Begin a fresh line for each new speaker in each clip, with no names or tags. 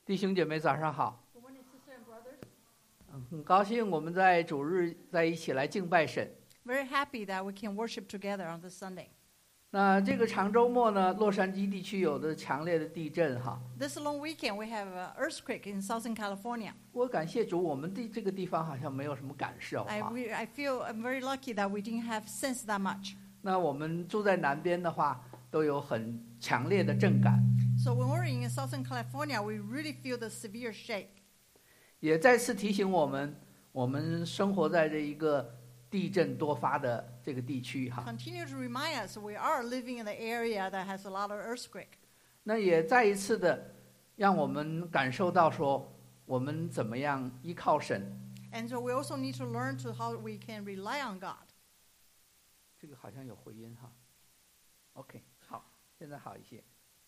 弟兄姐妹早上好。
Good morning, sisters and brothers.
很高兴我们在主日在一起来敬拜神。
Very happy that we can worship together on this Sunday.
那这个长周末呢，洛杉矶地区有的强烈的地震哈。
This long weekend, we have an earthquake in Southern California.
我感谢主，我们这个地方好像没有什么感受哈。
I feel I'm very lucky that we didn't have sensed that much.
那我们住在南边的话，都有很强烈的震感。
So when we're in Southern California, we really feel the severe shake.
也再次提醒我们，我们生活在这一个地震多发的这个地区哈。
Continue to remind us we are living in the area that has a lot of earthquake.
那也再一次的让我们感受到说，我们怎么样依靠神。
And so we also need to learn to how we can rely on God.
这个好像有回音哈。OK， 好，现在好一些。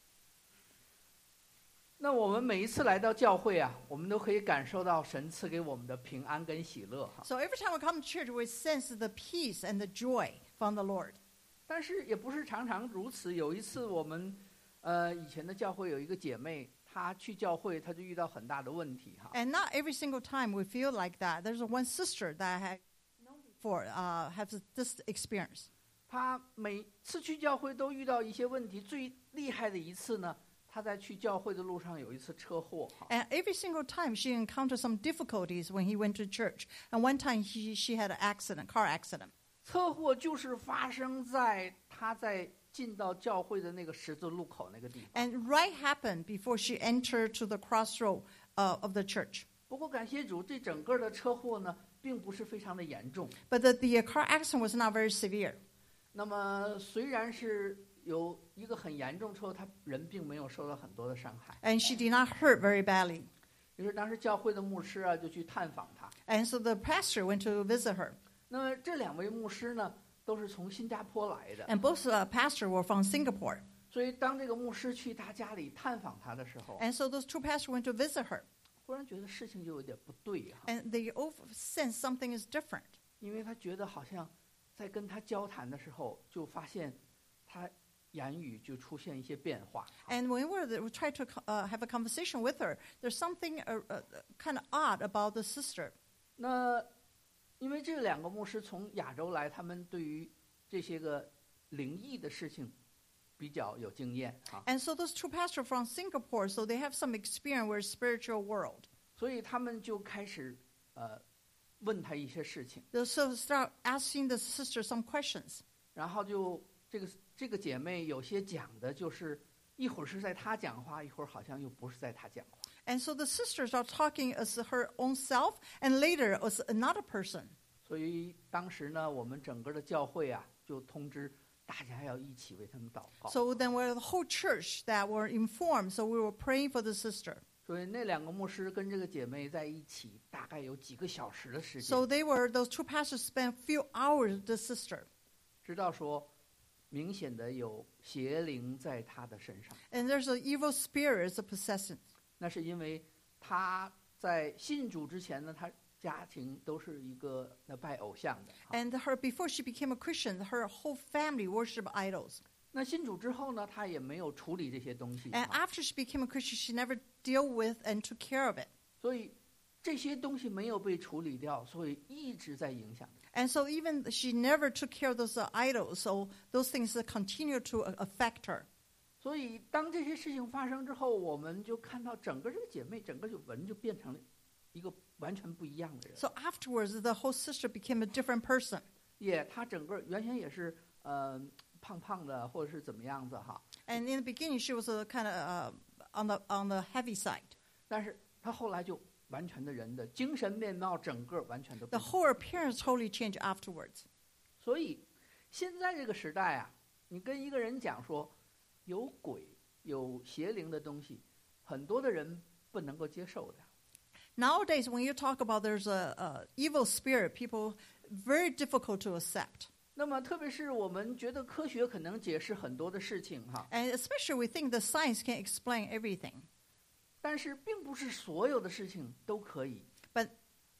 那我们每一次来到教会啊，我们都可以感受到神赐给我们的平安跟喜乐哈。
So every time we come to church, we sense the peace and the joy from the Lord.
但是也不是常常如此。有一次我们以前的教会有一个姐妹，她去教会，她就遇到很大的问题哈。
And not every single time we feel like that. There's one sister that I had known before has this experience.
她每次去教会都遇到一些问题，最厉害的一次呢，她在去教会的路上有一次车祸哈。
And every single time she encountered some difficulties when he went to church. And one time she had an accident, car accident.
车祸就是发生在她在进到教会的那个十字路口那个地方。
And right happened before she entered to the crossroad of the church.
不过感谢主，这整个的车祸呢，并不是非常的严重。
But the car accident was not very severe.
那么虽然是有一个很严重车祸，他人并没有受到很多的伤害。
And she did not hurt very badly.
于是当时教会的牧师啊，就去探访他。
And so the pastor went to visit her.
那么这两位牧师呢，都是从新加坡来的。
And both pastors were from Singapore.
所以当这个牧师去他家里探访他的时候，
And so those two pastors went to visit her.
忽然觉得事情就有点不对哈，
And they all sense something is different.
因为他觉得好像在跟他交谈的时候，就发现他言语就出现一些变化。
And when we tried to have a conversation with her, there's something kind of odd about the sister.
那因为这两个牧师从亚洲来，他们对于这些个灵异的事情比较有经验啊，
And so those two pastors from Singapore, so they have some experience with spiritual world.
所以他们就开始问他一些事情，
So start asking the sister some questions.
然后就这个姐妹有些讲的就是一会儿是在她讲话，一会儿好像又不是在她讲话。
And so the sisters are talking as her own self, and later as another person.
所以当时呢，我们整个的教会啊，就通知大家要一起为他们祷告。
So then we're the whole church that were informed, so we were praying for the sister.
所以那两个牧师跟这个姐妹在一起，大概有几个小时的时间，
So those two pastors spent a few hours with the sister.
直到说明显的有邪灵在她的身上。
And there's an evil spirit is a possession.
那是因为她在信主之前呢，她家庭都是一个拜偶像的。
And before she became a Christian, her whole family worshiped idols.
那信主之后呢，她也没有处理这些东西。
And after she became a Christian, she never dealt with and took care of it.
所以这些东西没有被处理掉，所以一直在影响。
And so even she never took care of those idols, so those things continue to affect her.
所以当这些事情发生之后，我们就看到整个这个姐妹，整个人就变成了一个完全不一样的人。
So afterwards, the whole sister became a different person.
她整个原先也是胖胖的，或者是怎么样子哈。
And in the beginning, she was kind of on the heavy side.
但是她后来就完全的人的精神面貌，整个完全都不
The
一样。
whole appearance totally changed afterwards.
所以现在这个时代啊，你跟一个人讲说有鬼、有邪灵的东西，很多的人不能够接受的。
Nowadays, when you talk about there's a evil spirit, people very difficult to accept.
那么特别是我们觉得科学可能解释很多的事情哈，
And especially we think the science can explain everything.
但是并不是所有的事情都可以。
But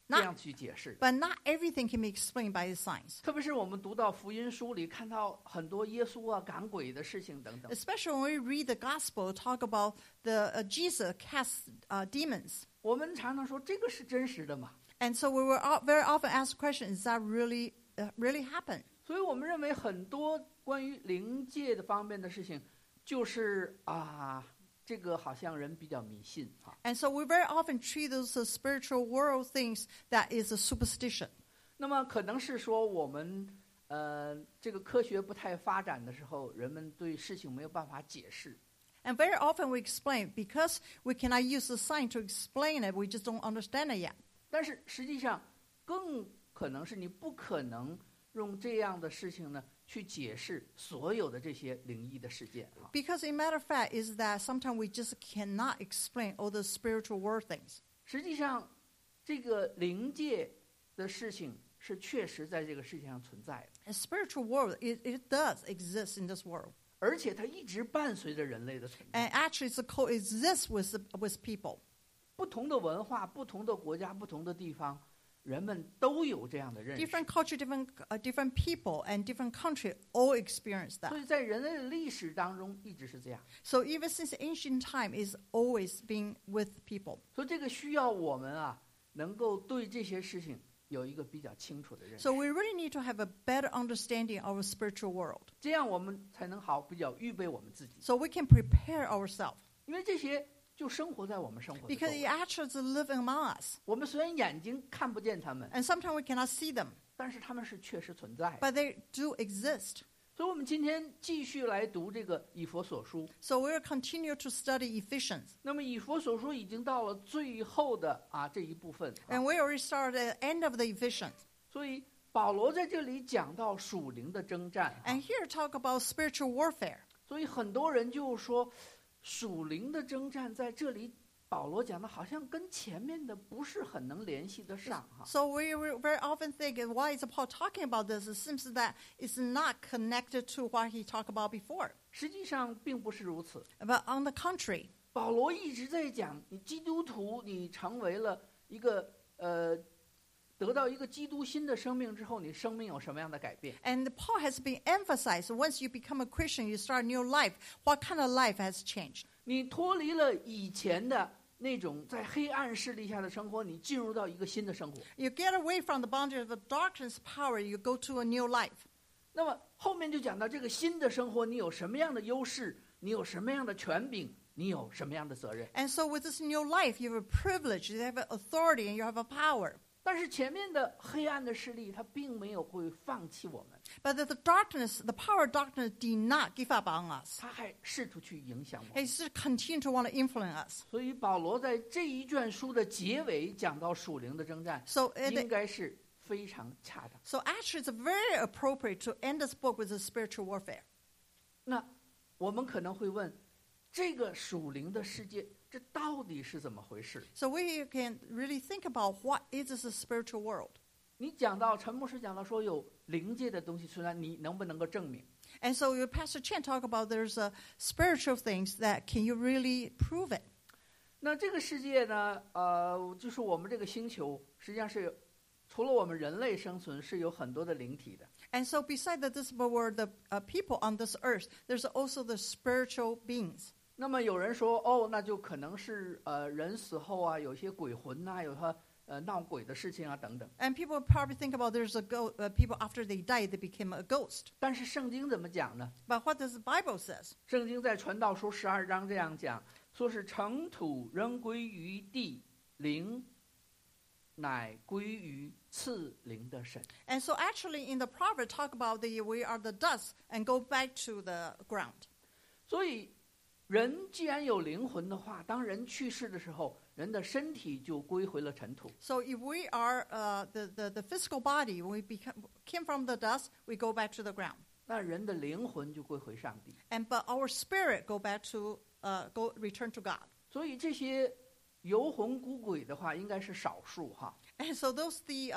这样去解释。
But not everything can be explained by the science.
特别是我们读到福音书里，看到很多耶稣啊赶鬼的事情等等。
Especially when we read the gospel, talk about the Jesus cast demons.
我们常常说这个是真实的嘛？
And so we were very often asked the question, is that really happen?
所以我们认为很多关于灵界的方面的事情，就是这个好像人比较迷信哈。
And so we very often treat those spiritual world things that is a superstition.
那么可能是说我们这个科学不太发展的时候，人们对事情没有办法解释。
And very often we explain, because we cannot use the science to explain it, we just don't understand it yet.
但是实际上，更可能是你不可能用这样的事情呢去解释所有的这些灵异的事件。
Because in matter of fact is that sometimes we just cannot explain all the spiritual world things.
实际上，这个灵界的事情是确实在这个世界上存在的，
A spiritual world, it does exist in this world.
而且它一直伴随着人类的存在。
And actually it's coexist with people.
不同的文化、不同的国家、不同的地方，人们都有这样的认识。
Different culture, different people, and different country all experience
所
that.
以在人类的历史当中一直是这样。
So even since ancient time, is always being with people.
所以这个需要我们能够对这些事情有一个比较清楚的认识，
So we really need to have a better understanding of our spiritual world.
这样我们才能好比较预备我们自己。
So we can prepare ourselves.
因为这些就生活在我们生活的周
Because it
围。
actually live among us.
我们虽然眼睛看不见他们，
And sometimes we cannot see them,
但是他们是确实存在的。
but they do exist.
所以我们今天继续来读这个以弗所书。
So we will continue to study Ephesians.
那么以弗所书已经到了最后的这一部分。
And we already started at the end of the Ephesians.
所以保罗在这里讲到属灵的征战。
And here talk about spiritual warfare.
所以很多人就说，属灵的征战在这里保罗讲的好像跟前面的不是很能联系得上哈。
So we very often think, why is Paul talking about this? It seems that it's not connected to what he talked about before.
实际上并不是如此。
But on the contrary,
保罗一直在讲，你基督徒，你成为了一个得到一个基督新的生命之后，你生命有什么样的改变？
and Paul has been emphasized, once you become a Christian, you start a new life. What kind of life has changed?
你脱离了以前的那种在黑暗势力下的生活，你进入到一个新的生活。
You get away from the boundary of the darkness power, you go to a new life.
那么后面就讲到这个新的生活，你有什么样的优势？你有什么样的权柄？你有什么样的责任？
And so with this new life, you have a privilege, you have an authority, and you have a power.
但是前面的黑暗的势力，它并没有会放弃我们，
But the darkness, the power of darkness did not give up on us.
它还试图去影响我们。
It still continue to want to influence us.
所以保罗在这一卷书的结尾讲到属灵的征战，
So, at
应
the,
该是非常恰当。
so actually, it's very appropriate to end this book with a spiritual warfare.
那我们可能会问，这个属灵的世界，这到底是怎么回事？
So we can really think about what is this spiritual world.
你讲到陈牧师讲到说有灵界的东西存在，你能不能够证明？
And so Pastor Chen talk about there's spiritual things that can you really prove it?
那这个世界呢，就是我们这个星球，实际上是除了我们人类生存，是有很多的灵体的。
And so beside this world, the people on this earth, there's also the spiritual beings.
那么有人说，那就可能是人死后有些鬼魂有他闹鬼的事情等等。
And people probably think about there's people after they die, they became a ghost.
但是圣经怎么讲呢？
But what does the Bible says?
圣经在传道书12章这样讲，说是尘土仍归于地，灵乃归于赐灵的神。
And so actually in the proverb talk about we are the dust and go back to the ground.
所以人既然有灵魂的话，当人去世的时候，人的身体就归回了尘土。
So if we are the physical body, when we came from the dust, we go back to the ground.
那人的灵魂就归回上帝。
But our spirit go back to return to God.
所以这些游魂孤鬼的话，应该是少数哈。
And so those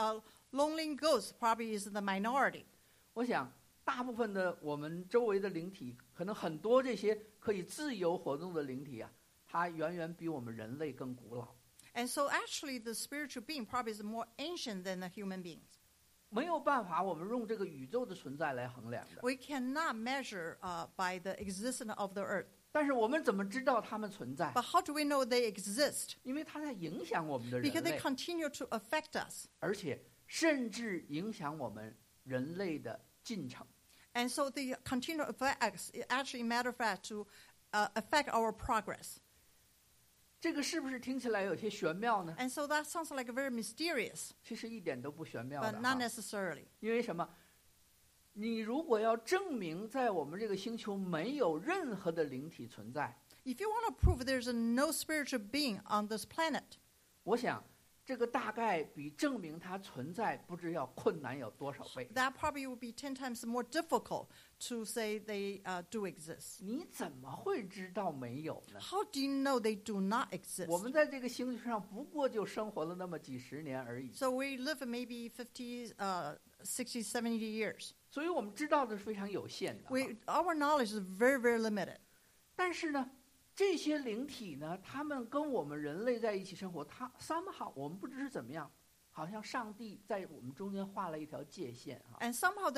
lonely ghosts probably is the minority.
我想大部分的我们周围的灵体，可能很多这些可以自由活动的灵体它远远比我们人类更古老。
And so actually the spiritual being probably is more ancient than the human beings.
没有办法我们用这个宇宙的存在来衡量的。
We cannot measure by the existence of the earth.
但是我们怎么知道它们存在？
But how do we know they exist?
因为它在影响我们的人
Because they
类，
continue to affect us.
而且甚至影响我们人类的进程。
And so they continue to affect us, actually, matter of fact, to affect our progress.
这个是不是听起来有些玄妙呢？
And so that sounds like very mysterious,
其实一点都不玄妙
but
的
not
哈。
necessarily.
因为什么？你如果要证明在我们这个星球没有任何的灵体存在，
If you want to prove there's no spiritual being on this planet,
我想这个大概比证明它存在不知要困难有多少倍。
that probably would be 10 times more difficult to say they do exist.
你怎么会知道没有呢？
How do you know they do not exist?
我们在这个星球上不过就生活了那么几十年而已，
So we live maybe 50, 60, 70 years.
所以我们知道的是非常有限的。
Our knowledge is very, very limited.
但是呢，这些灵体呢，他们跟我们人类在一起生活，他somehow我们不知是怎么样，好像上帝在我们中间画了一条界限啊，
And somehow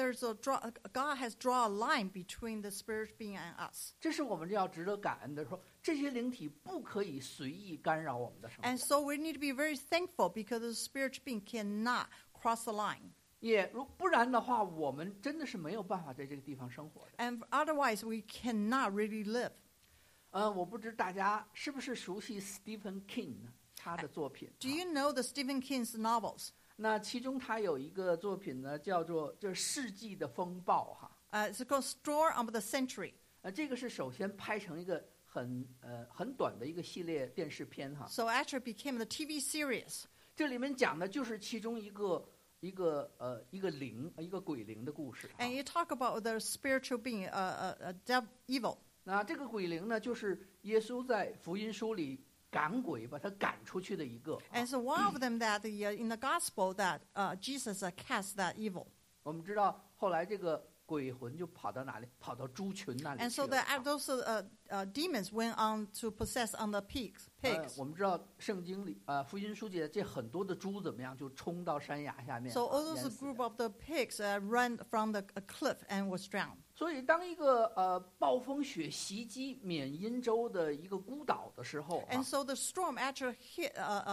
God has drawn a line between the spirit being and us.
这是我们要值得感恩的。说这些灵体不可以随意干扰我们的生活，
And so we need to be very thankful because the spiritual being cannot cross the line.
不然的话，我们真的是没有办法在这个地方生活的。
And otherwise, we cannot really live.
我不知大家是不是熟悉 Stephen King 呢？他的作品。
Do you know the Stephen King's novels?
那其中他有一个作品呢，叫做《这世纪的风暴》哈。
It's called Storm of the Century.
这个是首先拍成一个很短的一个系列电视片哈。
So actually it became the TV series.
这里面讲的就是其中一个鬼灵的故事哈。
And you talk about the spiritual being, evil.
那这个鬼灵呢，就是耶稣在福音书里赶鬼把他赶出去的一个。
And so one of them that in the gospel that Jesus cast that evil.
我们知道后来这个鬼魂就跑到哪里？跑到猪群那里
And
去
so
了。
those demons went on to possess on the pigs.
我们知道圣经里福音书记这很多的猪怎么样，就冲到山崖下面。
So all
淹
those
死
group
的
of the pigs ran from the cliff and was drowned.
所以当一个暴风雪袭击缅因州的一个孤岛的时候，
And so the storm actually hit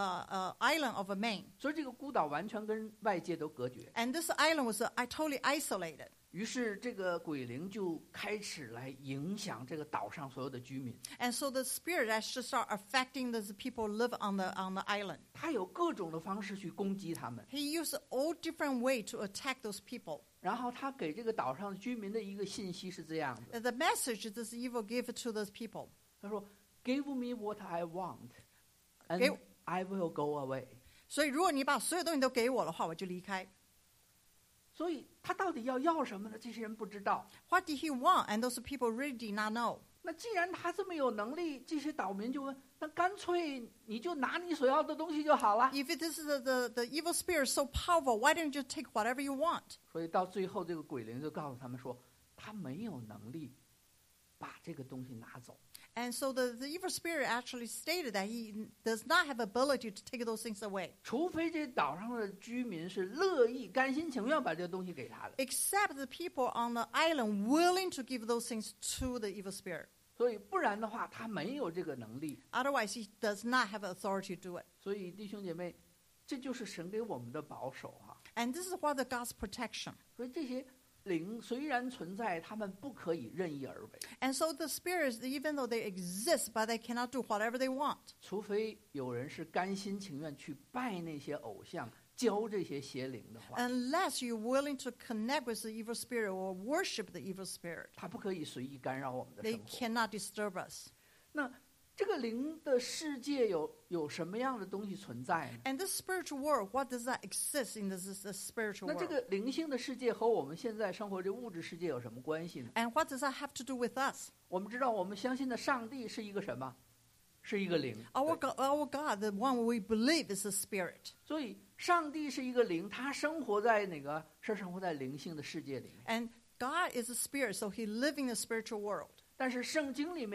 island of Maine.
所以这个孤岛完全跟外界都隔绝。
And this island was totally isolated.
于是这个鬼灵就开始来影响这个岛上所有的居民。
And so the spirit actually start affecting the people who live on the island.
他有各种的方式去攻击他们，
He used all different way to attack those people.
然后他给这个岛上的居民的一个信息是这样的：
The message this evil gave to those people.
他说 "Give me what I want, and
给
I will go away."
所以如果你把所有东西都给我的话，我就离开。
所以他到底要什么呢？这些人不知道。
What did he want? And those people really did not know.
那既然他这么有能力，这些岛民就问：那干脆你就拿你所要的东西就好了。
If this is the evil spirit so powerful, why don't you take whatever you want?
所以到最后，这个鬼灵就告诉他们说，他没有能力把这个东西拿走。
And so the evil spirit actually stated that he does not have ability to take those things away,
除非这岛上的居民是乐意、甘心情愿把这个东西给他的。
except the people on the island willing to give those things to the evil spirit.
所以不然的话，他没有这个能力。
Otherwise, he does not have authority to do it.
所以弟兄姐妹，这就是神给我们的保守哈。
And this is what the God's protection.
所以这些灵虽然存在，他们不可以任意而为，
And so the spirits, even though they exist, but they cannot do whatever they want.
除非有人是甘心情愿去拜那些偶像，教这些邪灵的话，
Unless you're willing to connect with the evil spirit or worship the evil spirit,
他不可以随意干扰我们的
they
生活。
cannot disturb us.
那这个灵的世界有什么样的东西存在呢？
And this spiritual world, what does that exist in this spiritual
那这
world?
个灵性的世界和我们现在生活这物质世界有什么关系呢？
And what does that have to do with us?
我们知道，我们相信的上帝是一个什么？是一个灵。
Our
对
God, the one we believe is a spirit.
所以，上帝是一个灵，他生活在哪个？是生活在灵性的世界里面。
And God is a spirit, so he lives in the spiritual world.
但是圣经里面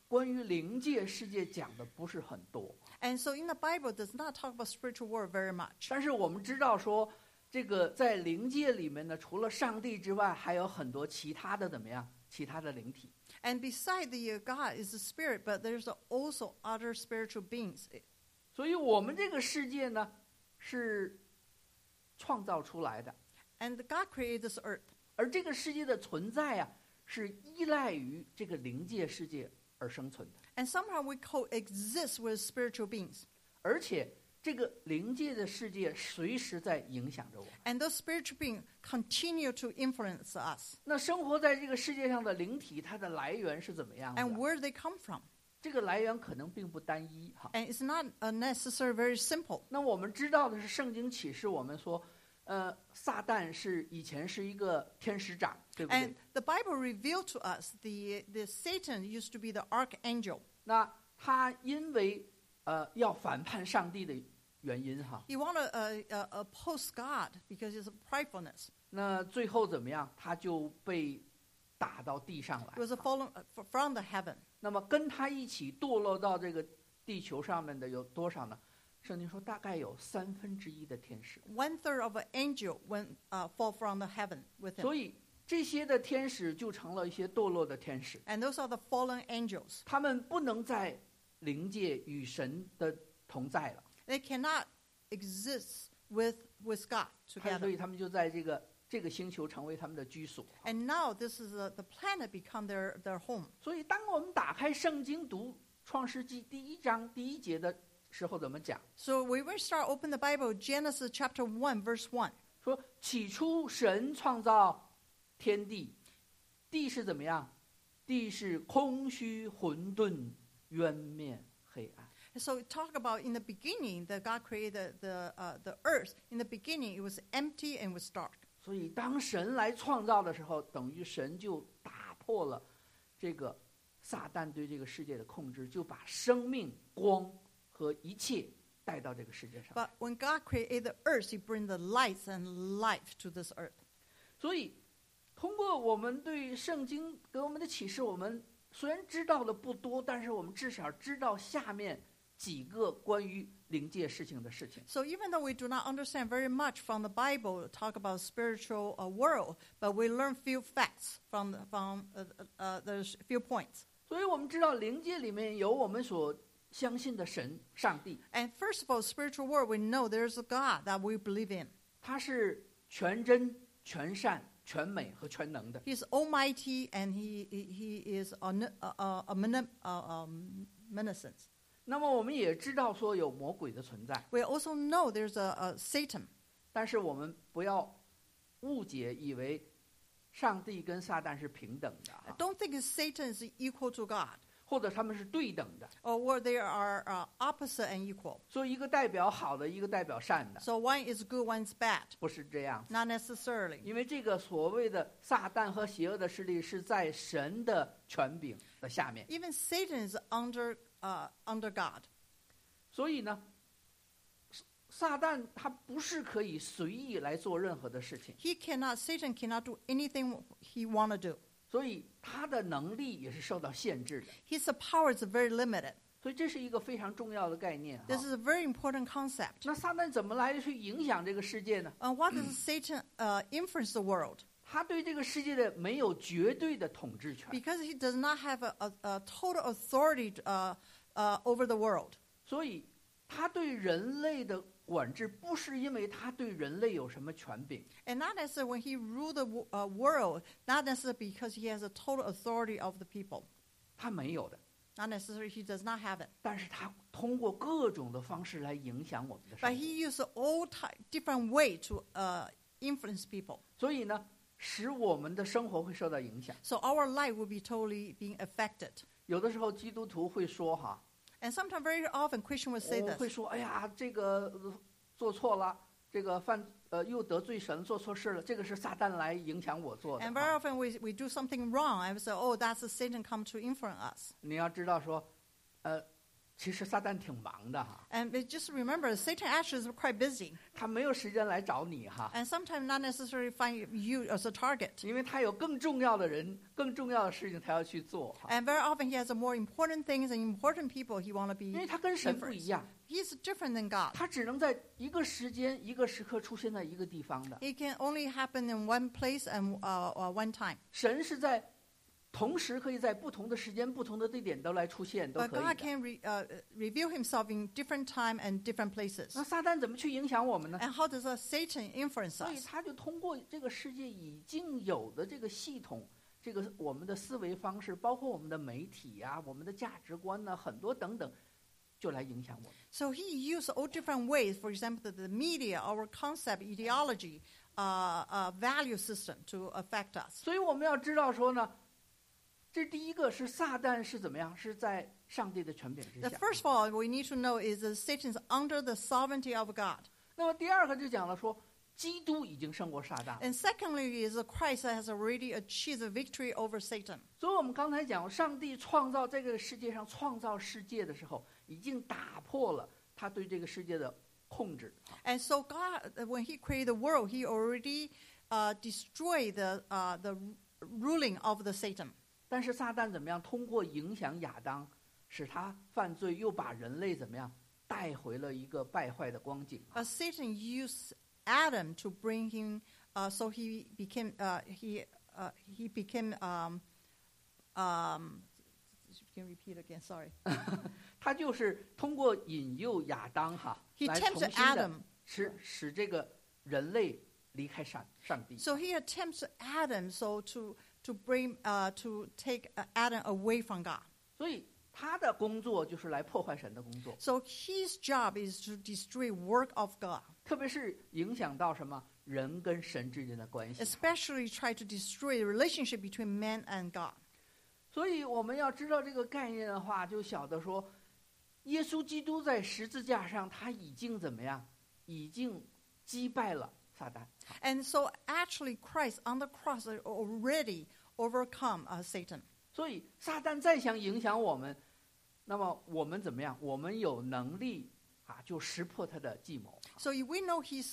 关于灵界世界讲的不是很多。
And so in the Bible, does not talk about spiritual world very much.
但是我们知道说，这个在灵界里面呢，除了上帝之外，还有很多其他的怎么样？其他的灵体。
And beside the God is the spirit, but there's also other spiritual beings.
所以我们这个世界呢，是创造出来的，
And God created this earth.
而这个世界的存在啊，是依赖于这个灵界世界而生存的。
And somehow we coexist with spiritual beings.
而且这个灵界的世界随时在影响着我们。
And those spiritual beings continue to influence us.
那生活在这个世界上的灵体，它的来源是怎么样的？
And where they come from.
这个来源可能并不单一哈。
And it's not necessarily very simple.
那我们知道的是，圣经启示我们说，撒旦以前是一个天使长，对不对
And？the Bible revealed to us the Satan used to be the archangel.
那他因为要反叛上帝的原因哈，
He wanted oppose God because his pridefulness.
那最后怎么样？他就被打到地上来
He。was fallen from the heaven.
那么跟他一起堕落到这个地球上面的有多少呢？圣经说大概有1/3的天使。
1/3 of an angel fall from the heaven with him.
所以这些的天使就成了一些堕落的天使，
And those are the fallen angels.
他们不能在灵界与神的同在了，
They cannot exist with God
所
together.
以他们就在这个星球成为他们的居所。
And now this is the planet become their home.
所以当我们打开圣经读创世纪第1章第1节的时候，怎么讲？
So we will start open the Bible, Genesis chapter 1, verse 1.
说起初神创造天地，地是怎么样？地是空虚混沌，渊面黑暗。
So talk about in the beginning that God created the earth. In the beginning, it was empty and was dark.
所以当神来创造的时候，等于神就打破了这个撒旦对这个世界的控制，就把生命、光和一切带到这个世界上。
But when God created the earth, He bring the light and life to this earth.
所以通过我们对圣经给我们的启示，我们虽然知道的不多，但是我们至少知道下面几个关于灵界事情的事情。
So even though we do not understand very much from the Bible, talk about spiritual world, but we learn few facts from the few points.
所以我们知道灵界里面有我们所相信的神上帝，
And first of all, spiritual world, we know there's a God that we believe in.
他是全真、全善、全美和全能的。
He's almighty and he is omniscient.
那么我们也知道说有魔鬼的存在，
We also know there's a Satan.
但是我们不要误解，以为上帝跟撒旦是平等的啊，
Don't think Satan is equal to God,
或者他们是对等的，
or where they are opposite and equal.
所以一个代表好的，一个代表善的，
So one is good, one's bad.
不是这样。
Not necessarily.
因为这个所谓的撒旦和邪恶的势力是在神的权柄的下面，
Even Satan is under God.
所以呢，撒旦他不是可以随意来做任何的事情，
Satan cannot do anything he want to do.
所以他的能力也是受到限制的。
His power is very limited.
所以这是一个非常重要的概念
This
哈。
is a very important concept.
那撒旦怎么来去影响这个世界呢？
Why does Satan influence the world?
他对这个世界的没有绝对的统治权，
Because he does not have a total authority over the world.
所以他对人类的管制不是因为他对人类有什么权柄，
And not necessarily when he ruled the world, not necessarily because he has a total authority of the people.
他没有的。
Not necessarily he does not have it.
但是他通过各种的方式来影响我们的
But
生活，
he used all different way to influence people.
所以呢，使我们的生活会受到影响。
So our life will be totally being affected.
有的时候基督徒会说哈，
And sometimes very often Christians will say
我会
this.
说，哎呀，这个做错了，这个又得罪神，做错事了，这个是撒旦来影响我做的
And very
啊。
often we do something wrong and we say, oh, that's the Satan come to influence us.
你要知道说， 其实撒旦挺忙的哈，
And just remember, Satan actually is quite busy.
他没有时间来找你哈，
And sometimes not necessarily find you as a target.
因为他有更重要的人、更重要的事情他要去做哈，
And very often he has a more important things and important people he want to
因
be
为他跟神不一
first.
样，
He's different than God.
他只能在一个时间、一个时刻出现在一个地方的。
It can only happen in one place and one time.
神是在同时可以在不同的时间、不同的地点都来出现，都
But
可以
God
的。
can reveal himself in different time and different places.
那撒旦怎么去影响我们呢？
And how does Satan influence
所以
us?
他就通过这个世界已经有的这个系统，这个我们的思维方式，包括我们的媒体啊、我们的价值观呢、很多等等，就来影响我们。
So he used all different ways, for example, the media, our concept, ideology, value system to affect us.
所以我们要知道说呢，这第一个是撒旦是怎么样，是在上帝的权柄之
The
下。
first of all, we need to know is that Satan is under the sovereignty of God.
那么第二个就讲了说，基督已经胜过撒旦。
And secondly is that Christ has already achieved the victory over Satan.
所以我们刚才讲，上帝创造这个世界上创造世界的时候，已经打破了他对这个世界的控制。
And so God, when he created the world, he already destroyed the ruling of the Satan.
但是撒旦怎么样？通过影响亚当，使他犯罪，又把人类怎么样带回了一个败坏的光景。
But Satan used Adam to bring him, so he became can you repeat again? Sorry.
他就是通过引诱亚当哈，
He
来重
tempted
新的
Adam.
使这个人类离开上帝。
So he attempts Adam, so to bring to take Adam away from God.
所以他的工作就是来破坏神的工作，
So his job is to destroy work of God,
特别是影响到什么人跟神之间的关系。
especially try to destroy the relationship between man and God.
所以我们要知道这个概念的话，就晓得说，耶稣基督在十字架上，他已经怎么样？已经击败了撒旦。
And so actually Christ on the cross already overcome Satan.
所以撒旦再想影响我们，那么我们怎么样？我们有能力就识破他的计谋。
So if we know his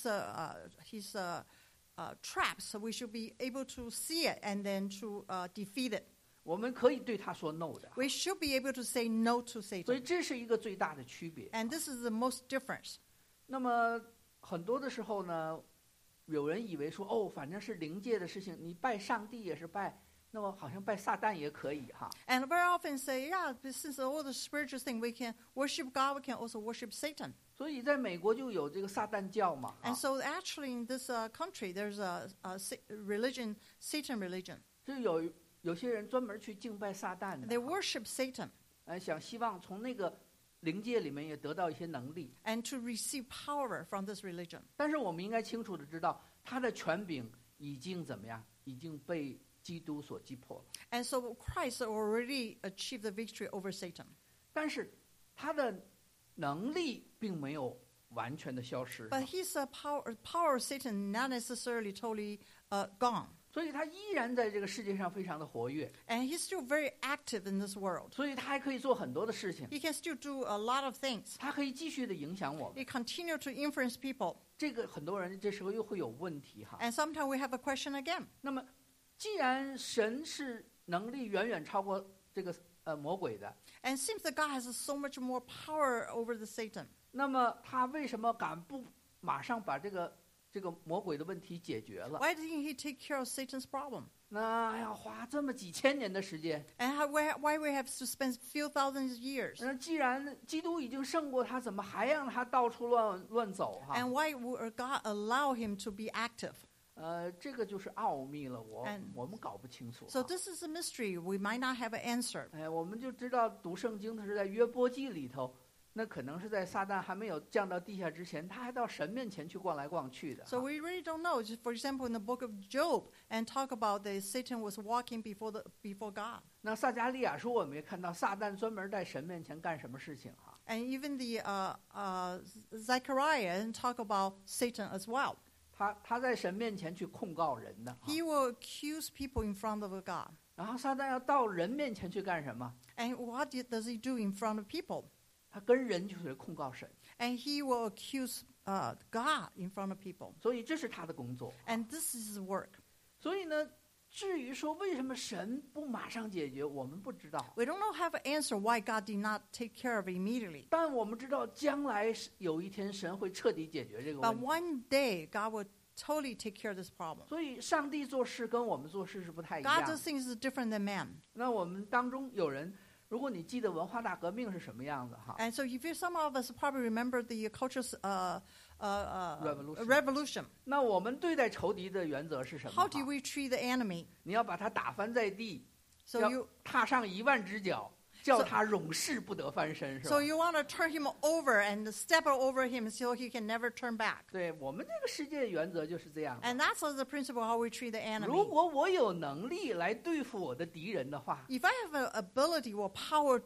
traps, we should be able to see it and then to defeat it.
我们可以对他说 no 的。
We should be able to say no to
所以
Satan.
这是一个最大的区别。
And this is the most difference.
那么很多的时候呢，有人以为说哦，反正是灵界的事情，你拜上帝也是拜，那么好像拜撒旦也可以哈。
And very often say, yeah, since all the spiritual thing, we can worship God, we can also worship Satan.
所以在美国就有这个撒旦教嘛。
And so actually in this country, there's a religion, Satan religion.
就有些人专门去敬拜撒旦的
They worship Satan
希望从那个灵界里面也得到一些能力。
and to receive power from this religion.
但是我们应该清楚的知道，他的权柄已经怎么样？已经被基督所击破了。
And so Christ already achieved the victory over Satan.
但是他的能力并没有完全的消失，
But his power of Satan not necessarily totally gone.
所以他依然在这个世界上非常的活跃，
And he's still very active in this world.
所以他还可以做很多的事情，
He can still do a lot of things.
他可以继续的影响我们。
He continue to influence people.
这个很多人这时候又会有问题哈。
And sometimes we have a question again.
那么，既然神是能力远远超过这个魔鬼的，
And it seems that God has so much more power over the Satan.
那么他为什么敢不马上把这个魔鬼的问题解决了？
Why didn't he take care of Satan's problem?
那要花这么几千年的时间。
And why we have to spend few thousand years?
那既然基督已经胜过他，怎么还让他到处乱走哈？
And why would God allow him to be active?
这个就是奥秘了，
And
我们搞不清楚。
So this is a mystery. We might not have an answer.
我们就知道读圣经的是在约伯记里头，那可能是在撒旦还没有降到地下之前，他还到神面前去逛来逛去的。
So we really don't know. Just for example, in the book of Job, and talk about that Satan was walking before God.
那撒迦利亚书我们也看到，撒旦专门在神面前干什么事情哈？
And even the Zechariah and talk about Satan as well.
他在神面前去控告人的。
He will accuse people in front of God.
然后撒旦要到人面前去干什么？
And what does he do in front of people?
他跟人就是控告神，
And he will accuse God in front of people.
所以这是他的工作。
And this is his work.
所以呢，至于说为什么神不马上解决，我们不知道。
We don't have an answer why God did not take care of it immediately.
但我们知道，将来有一天神会彻底解决这个
But
问题。
one day, God will totally take care of this problem.
所以，上帝做事跟我们做事是不太一
God
样
does。things different than man.
那我们当中有人，如果你记得文化大革命是什么样子哈，
And so, if you, some of us probably remember the cultural
Revolution.
revolution.
那我们对待仇敌的原则是什么
How do
哈？
we treat the enemy?
你要把他打翻在地，
So
要
you
踏上10000只脚，叫他永世不得翻身，是吧
so？you want to turn him over and step over him so he can never turn back.
对，我们这个世界原则就是这样的。
And that's the principle how we treat the
如
enemy.
果我有能力来对付我的敌人的话，
If I have an ability or power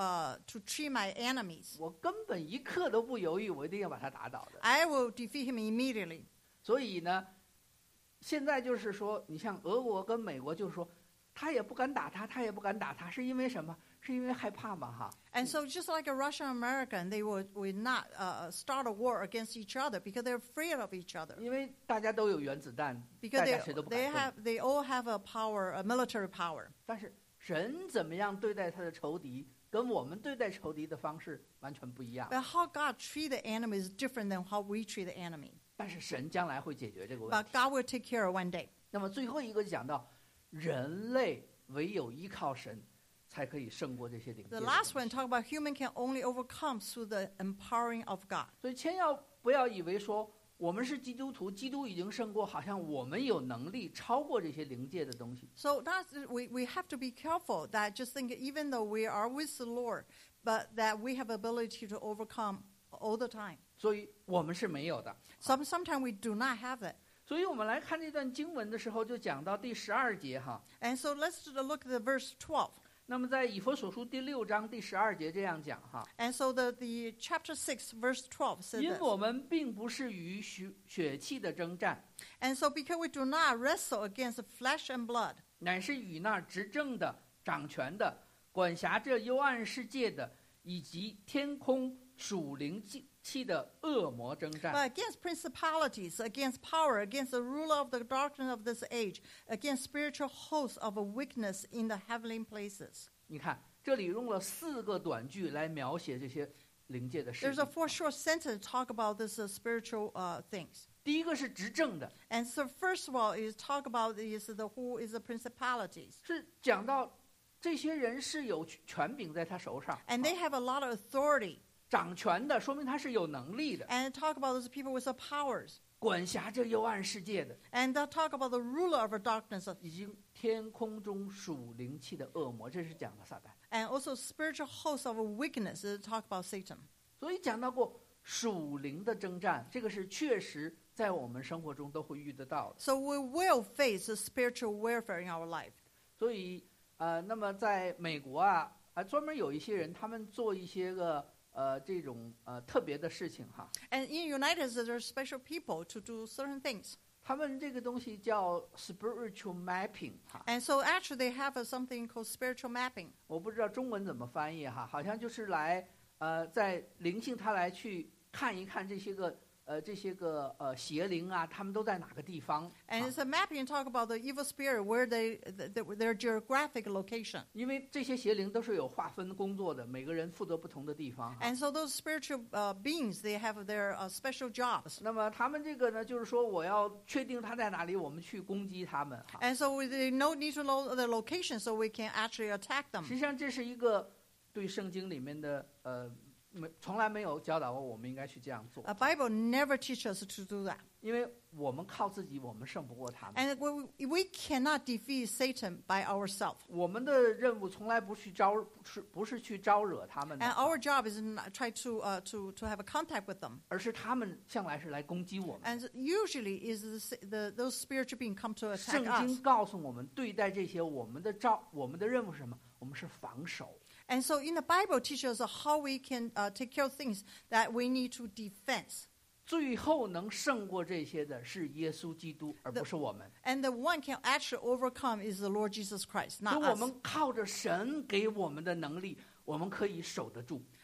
to treat my enemies,
我根本一刻都不犹豫，我一定要把他打倒的。
I will defeat him immediately.
所以呢，现在就是说，你像俄国跟美国，就是说，他也不敢打他，他也不敢打他，是因为什么？是因为害怕嘛，哈。
And so, just like a Russian American, they would not start a war against each other because they're afraid of each other.
因为大家都有原子弹，
Because
大家谁都不敢动。
they all have a power, a military power.
但是神怎么样对待他的仇敌，跟我们对待仇敌的方式完全不一样。
But how God treat the enemy is different than how we treat the enemy.
但是神将来会解决这个问
But
题。
God will take care of one day.
那么最后一个讲到，人类唯有依靠神，才可以胜过这些灵界
The
的
last
东
one
西。
talk about human can only overcome through the empowering of God.
所以千万不要以为说我们是基督徒，基督已经胜过，好像我们有能力超过这些灵界的东西。
So we have to be careful that just think even though we are with the Lord, but that we have ability to overcome all the time.
所以我们是没有的。
Sometimes we do not have it.
所以我们来看这段经文的时候，就讲到第12节哈。
And so let's look at the verse 12.
那么在以弗所书第6章第12节这样讲哈。
And so the chapter 6, verse 12 says
因
this.
我们并不是与血气的征战，
And so because we do not wrestle against flesh and blood,
乃是与那执政的、掌权的、管辖这幽暗世界的，以及天空属灵气的恶魔征战。
but against principalities, against power, against the ruler of the darkness of this age, against spiritual hosts of wickedness in the heavenly places.
你看，这里用了4个短句来描写这些灵界的事
There's a
情。
4 short sentence talk about this spiritual things.
第一个是执政的，
And so first of all is talk about who is the principalities.
是讲到这些人是有权柄在他手上，
And they have a lot of authority.
掌权的，说明他是有能力的，
And talk about those people with the powers.
管辖这幽暗世界的，
And talk about the ruler of the darkness.
以及天空中属灵气的恶魔，这是讲的撒旦。
And also spiritual hosts of wickedness. Talk about Satan.
所以讲到过属灵的征战，这个是确实在我们生活中都会遇得到的。
So we will face the spiritual warfare in our life.
所以那么在美国专门有一些人，他们做一些个这种特别的事情哈。
And in United States, there are special people to do certain things.
他们这个东西叫 spiritual mapping 哈，
And so actually they have something called spiritual mapping.
我不知道中文怎么翻译哈，好像就是来在灵性他来去看一看这些个邪灵啊，他们都在哪个地方。
And it's a mapping talk about the evil spirit, where their geographic location.
因为这些邪灵都是有划分工作的，每个人负责不同的地方。
And so those spiritual beings, they have their special jobs.
那么他们这个呢，就是说我要确定他在哪里，我们去攻击他们哈。
And so they need to know the location so we can actually attack
实
them.
际上这是一个对圣经里面的从来没有教导过我们应该去这样做，
The Bible never teaches us to do that.
因为我们靠自己，我们胜不过他们。
And we cannot defeat Satan by ourselves.
我们的任务从来不是去招惹他们的
And our job is not try to have a contact with them.
而是他们向来是来攻击我们。
And usually is those spiritual beings come to
圣
attack
经
us.
告诉我们，对待这些我们的任务是什么？我们是防守。
And so in the Bible teaches us how we can take care of things that we need to defense.
最后能胜过这些的是耶稣基督，而不是我们。
And the one can actually overcome is the Lord Jesus Christ,
所
not
以我
us.
们靠着神给我们的能力，我们可以守得住。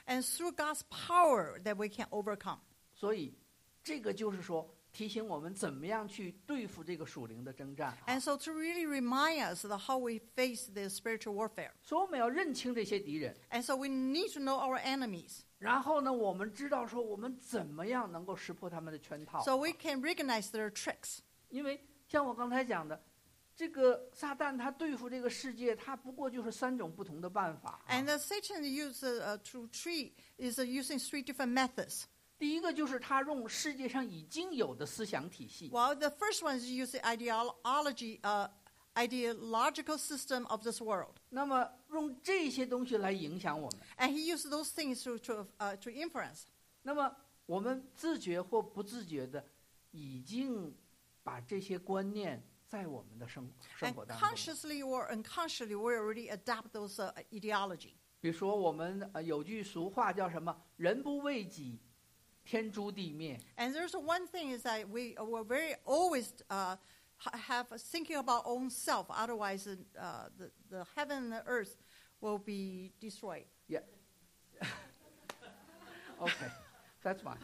And through God's power that we can overcome.
所以这个就是说提醒我们怎么样去对付这个属灵的征战。
And so to really remind us of how we face the spiritual warfare.
所以我们要认清这些敌人，
And so we need to know our enemies.
然后呢，我们知道说我们怎么样能够识破他们的圈套。
So we can recognize their tricks.
因为像我刚才讲的，这个撒旦他对付这个世界，他不过就是3种不同的办法。
And Satan is using 3 different methods.
第一个就是他用世界上已经有的思想体系，
Well, the first one is using ideological system of this world.
那么用这些东西来影响我们。
And he used those things to influence.
那么我们自觉或不自觉的，已经把这些观念在我们的生
And
活当中。
consciously or unconsciously, we already adopt those ideology.
比如说我们有句俗话叫什么？人不为己，天诛地灭。
And there's one thing is that we're very always have thinking about own self. Otherwise, the heaven and the earth will be destroyed.
Okay, that's fine.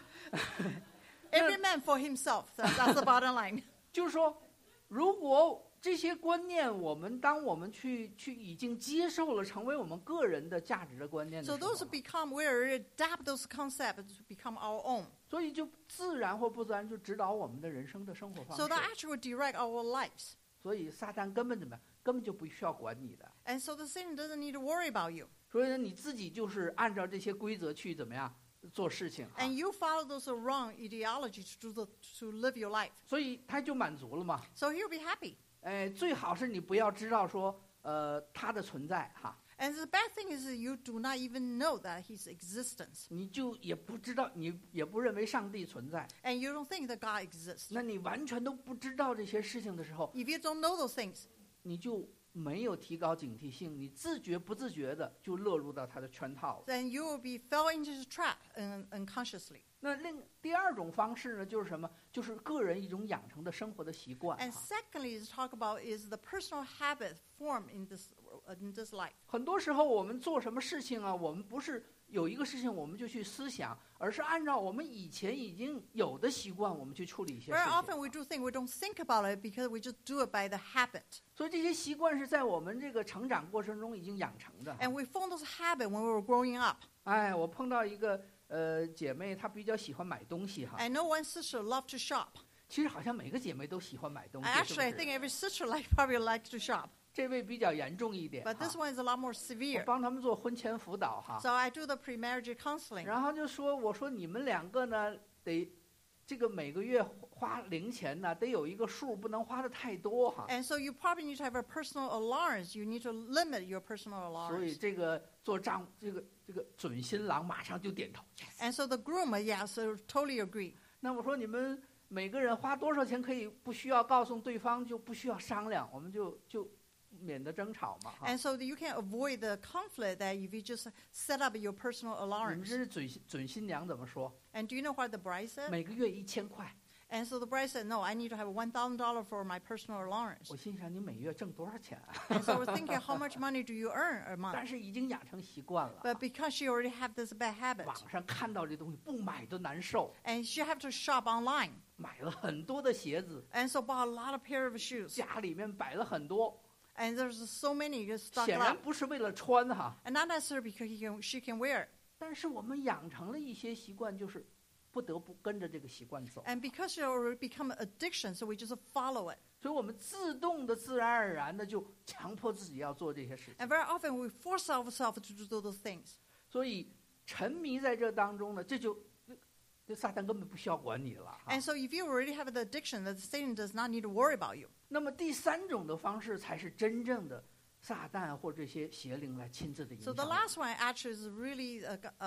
Every man for himself. That's the bottom line.
就是说，如果这些观念，当我们去已经接受了，成为我们个人的价值的观念的
So
时候
those we already adapt those concepts to become our own.
所以就自然或不自然就指导我们的人生的生活方
So
式。
that actually will direct our lives.
所以撒旦根本怎么样？根本就不需要管你的。
And so the Satan doesn't need to worry about you.
所以呢，你自己就是按照这些规则去怎么样做事情。
And you follow those wrong ideologies to live your life.
所以他就满足了嘛。
So he'll be happy.
最好是你不要知道说他的存在哈，
And the bad thing is that you do not even know that his existence.
你就也不知道，你也不认为上帝存在，
And you don't think that God exists.
那你完全都不知道这些事情的时候，
If you don't know those things,
你就没有提高警惕性，你自觉不自觉的就落入到他的圈套了。
then you will be fell into his trap unconsciously.
那第二种方式呢，就是什么？就是个人一种养成的生活的习惯。
And secondly, to talk about is the personal habit formed in this life.
很多时候我们做什么事情啊，我们不是有一个事情我们就去思想，而是按照我们以前已经有的习惯，我们去处理一些事
Very often
情。
we do things, we don't think about it because we just do it by the habit.
所以这些习惯是在我们这个成长过程中已经养成的。
And we formed those habits when we were growing up.
我碰到一个姐妹，她比较喜欢买东西哈。
I know one sister loved to shop.
其实好像每个姐妹都喜欢买东西。
Actually, I
是不
think
是
every sister probably likes to shop.
这位比较严重一点
But this
哈
one is a lot more
我
severe.
帮他们做婚前辅导哈。
So I do the pre-marriage counseling.
然后就说，我说你们2个呢，得这个每个月花零钱呢，得有一个数，不能花的太多哈。
And so you probably need to have a personal allowance. You need to limit your personal
所以
allowance.
这个做这个准新郎马上就点头。Yes
And so the groom, so totally agree.
那我说你们每个人花多少钱可以不需要告诉对方，就不需要商量，我们就免得争吵嘛哈。
And so that you can avoid the conflict that if you just set up your personal
你们
allowance.
这是准新娘怎么说？
And do you know what the bride said?
每个月1000块。
And so the bride said, no, I need to have $1,000 for my personal allowance.
我心想你每月挣多少钱啊？
And so we're thinking, how much money do you earn a month?
但是已经养成习惯了。
But because she already have this bad habit,
网上看到这东西不买都难受，
and she have to shop online.
买了很多的鞋子，
And so bought a lot of pair of shoes.
家里面摆了很多，
And there's so many just stocked
显然
up.
不是为了穿哈。
And not necessarily because she can wear it.
但是我们养成了一些习惯，就是不得不跟着这个习惯走，
And because she already become an addiction, so we just follow it.
所以我们自动的、自然而然的就强迫自己要做这些事情。
And very often we force ourselves to do those things.
所以沉迷在这当中呢，这撒旦根本不需要管你了哈。
And so if you already have the addiction, that Satan does not need to worry about you.
那么第3种的方式才是真正的撒旦或这些邪灵来亲自的影
So
响
the
我们。
last one actually is really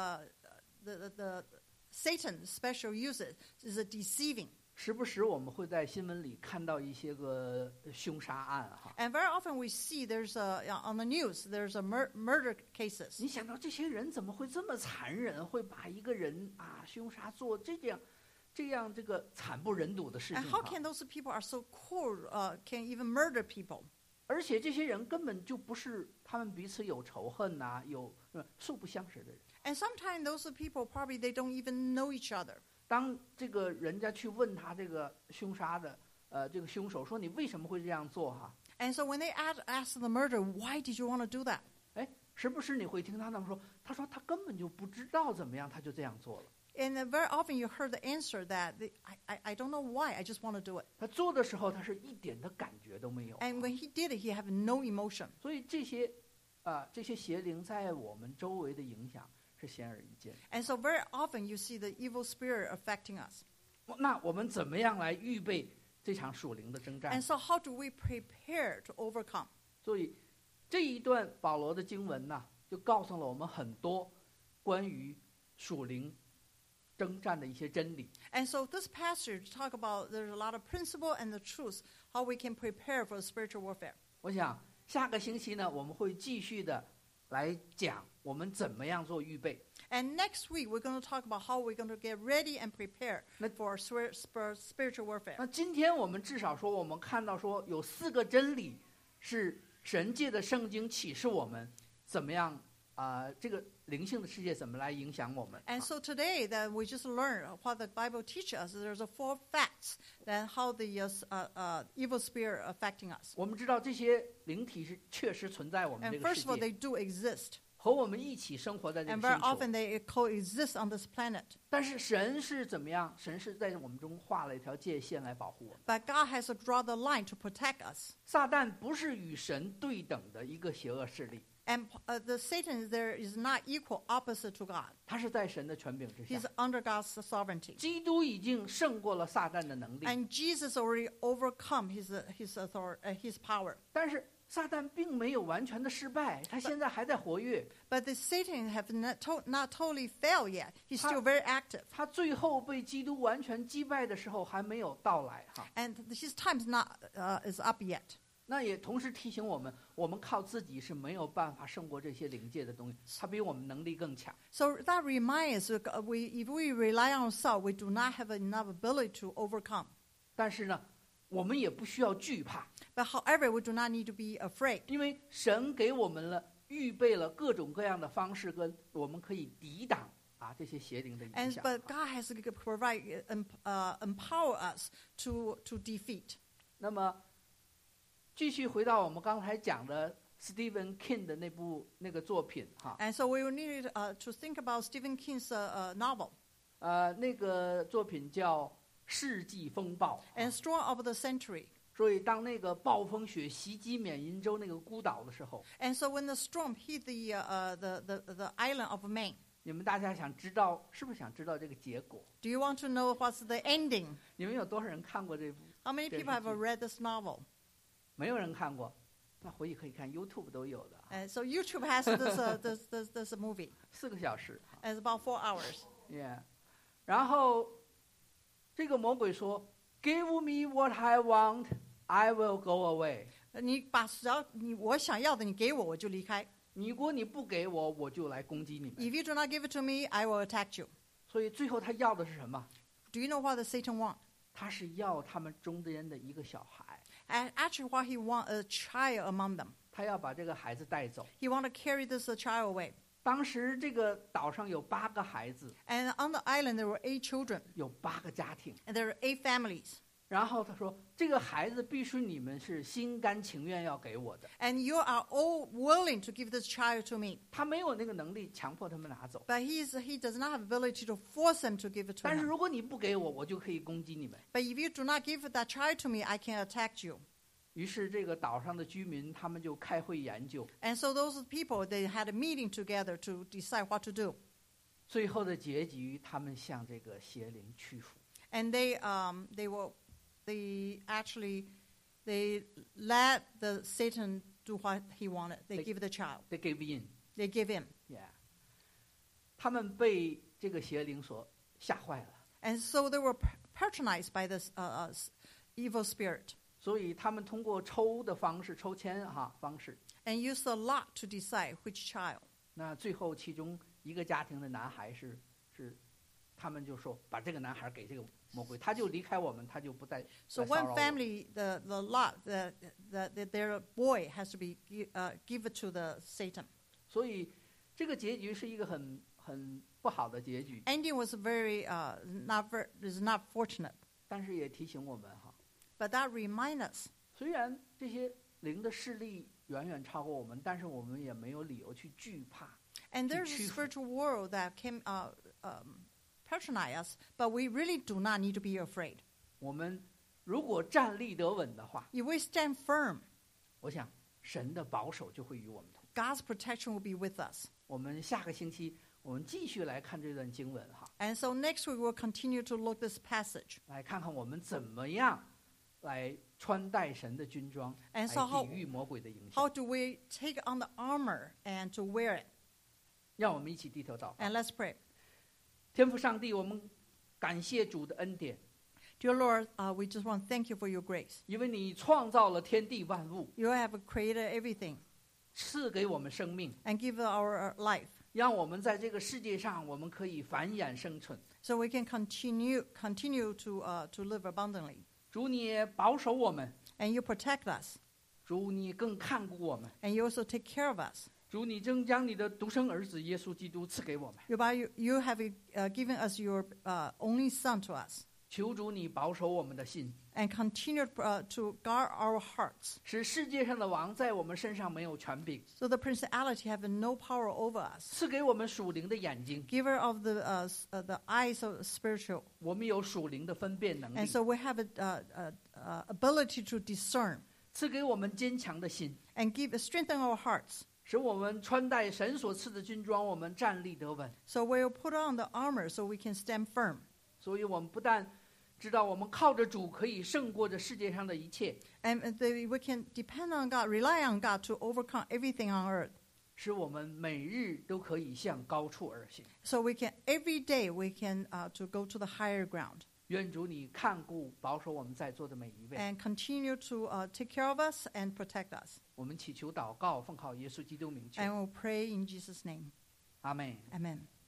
the Satan special uses is a deceiving.
时不时我们会在新闻里看到一些个凶杀案哈。
And very often we see on the news there's a murder cases.
你想到这些人怎么会这么残忍，会把一个人凶杀做这样这个惨不忍睹的事情
And how
哈
can those people are so cruel, can even murder people?
而且这些人根本就不是他们彼此有仇恨有素不相识的人。
And sometimes those people probably they don't even know each other.
当这个人家去问他这个凶杀的这个凶手说你为什么会这样做哈？
And so when they ask the murderer, why did you want to do that?
哎，时不时你会听他们说，他说他根本就不知道怎么样，他就这样做了。
And very often you heard the answer that I don't know why, I just want to do it.
他做的时候，他是一点的感觉都没有。
And when he did it, he had no emotion.
所以这些邪灵在我们周围的影响是显而易见。
And so very often you see the evil spirit affecting us.
那我们怎么样来预备这场属灵的征战
And？so how do we prepare to overcome?
所以这一段保罗的经文呢，就告诉了我们很多关于属灵征战的一些真理。
And so this passage talk about there's a lot of principle and the truth, how we can prepare for spiritual warfare.
我想下个星期呢，我们会继续的来讲我们怎么样做预备。
And next week we're going to talk about how we're going to get ready and prepare for spiritual warfare.
那今天我们至少说，我们看到说有4个真理是神界的圣经启示我们怎么样这个灵性的世界怎么来影响我们。
And so today that we just learned what the Bible teaches us. There's 4 facts that how the evil spirit affecting us.
我们知道这些灵体是确实存在我们
And
这个
first
世
of all,
界，
they do exist.
和我们一起生活在这
And
个
very
星球。
often they coexist on this planet.
但是神是怎么样？神是在我们中画了一条界限来保护我们。
But God has to draw the line to protect us.
撒旦不是与神对等的一个邪恶势力，
And the Satan there is not equal opposite to God.
他是在神的权柄之
He's
下。
under God's sovereignty.
基督已经胜过了撒旦的能力，
And Jesus already overcome his power.
但是撒旦并没有完全的失败，他现在还在活跃。
But the Satan have not totally failed yet. He's still very active.
他最后被基督完全击败的时候还没有到来哈。
And his time is up yet.
那也同时提醒我们，我们靠自己是没有办法胜过这些灵界的东西，它比我们能力更强。
So that reminds us, if we rely on ourselves, we do not have enough ability to overcome.
但是呢，我们也不需要惧怕，
But however, we do not need to be afraid.
因为神给我们预备了各种各样的方式，跟我们可以抵挡这些邪灵的影
And
响。
but God has to provide, empower us to defeat.
那么，继续回到我们刚才讲的 Stephen King 的那个作品哈，
And so we will need to think about Stephen King's novel,
那个作品叫《世纪风暴》。
and Storm of the Century.
所以当那个暴风雪袭击缅因州那个孤岛的时候，
And so when the storm hit the island of Maine,
你们大家是不是想知道这个结果？
do you want to know what's the ending?
你们有多少人看过这部？
How many people have read this novel?
没有人看过，那回去可以看 YouTube 都有的。
And so YouTube has this movie.
4个小时。
It's about 4 hours.
Yeah， 然后这个魔鬼说 ：“Give me what I want, I will go away。
你把只要我想要的你给我，我就离开。
如果你不给我，我就来攻击你们。
If you do not give it to me, I will attack you. ”
所以最后他要的是什么？
Do you know what the Satan want?
他是要他们中间的一个小孩，
And actually, what he want a child among them.
他要把这个孩子带走。
He want to carry this child away.
当时这个岛上有8个孩子，
And on the island, there were 8 children,
有8个家庭。
and there are 8 families.
然后他说：“这个孩子必须你们是心甘情愿要给我的。
And you are all willing to give this child to me. ”
他没有那个能力强迫他们拿走。
But he does not have ability to force them to give it to
但是
him.
如果你不给我，我就可以攻击你们。
But if you do not give that child to me, I can attack you.
于是这个岛上的居民他们就开会研究，
And so those people, they had a meeting together to decide what to do.
最后的结局，他们向这个邪灵屈服。
And they let the Satan do what he wanted. They give the child.
They gave in.
They give him.
Yeah. 他们被这个邪灵所吓坏了，
And so they were patronized by this evil spirit.
所以他们通过抽的方式、抽签方式，
And used a lot to decide which child.
那最后其中一个家庭的男孩是，他们就说把这个男孩给这个魔鬼，他就离开我们，他就不再
So
来骚
one
扰我。
family, the lot, their boy has to be give it to the Satan.
所以这个结局是一个很很不好的结局，
Ending was very is not fortunate.
但是也提醒我们哈，
But that reminds us,
虽然这些灵的势力远远超过我们，但是我们也没有理由去惧怕。
and there's a
去屈服。
spiritual world that can patronize us, but we really do not need to be afraid.
我们如果站立得稳的话，
If we stand firm,
我想神的保守就会与我们同。
God's protection will be with us.
我们下个星期我们继续来看这段经文哈，
And so next week we'll continue to look this passage.
来看看我们怎么样来穿戴神的军装，
And
来
so how-
抵御魔鬼的影响。
How do we take on the armor and to wear it?
让我们一起低头祷告。
And let's pray.
天父上帝，我们感谢主的恩典，
Dear Lord, we just want to thank you for your grace.
因为你创造了天地万物，
You have created everything
赐给我们生命，
and give our life
让我们在这个世界上我们可以繁衍生存。
so we can continue to live abundantly.
主你也保守我们，
And you protect us.
主你更看顾我们，
And you also take care of us.
主你正将你的独生儿子耶稣基督赐给我们。
You have given us your only Son to us.
求主你保守我们的心，
And continue to guard our hearts.
使世界上的王在我们身上没有权柄，
So the principality have no power over us.
赐给我们属灵的眼睛，
Giver of the eyes of spiritual.
我们有属灵的分辨能
And
力，
so we have ability to discern
赐给我们坚强的心，
and strengthen our hearts.
使我们穿戴神所赐的军装，我们站立得稳。
So we'll put on the armor so we can stand firm.
所以我们不但知道我们靠着主可以胜过这世界上的一切，
And we can depend on God, rely on God to overcome everything on earth.
使我们每日都可以向高处而行。
So we can, every day we can to go to the higher ground.
愿主你看顾保守我们在座的每一位。
And continue to take care of us and protect us.
我们祈求祷告，奉靠耶稣基督名求，
And we'll pray in Jesus' name.
阿门。
Amen.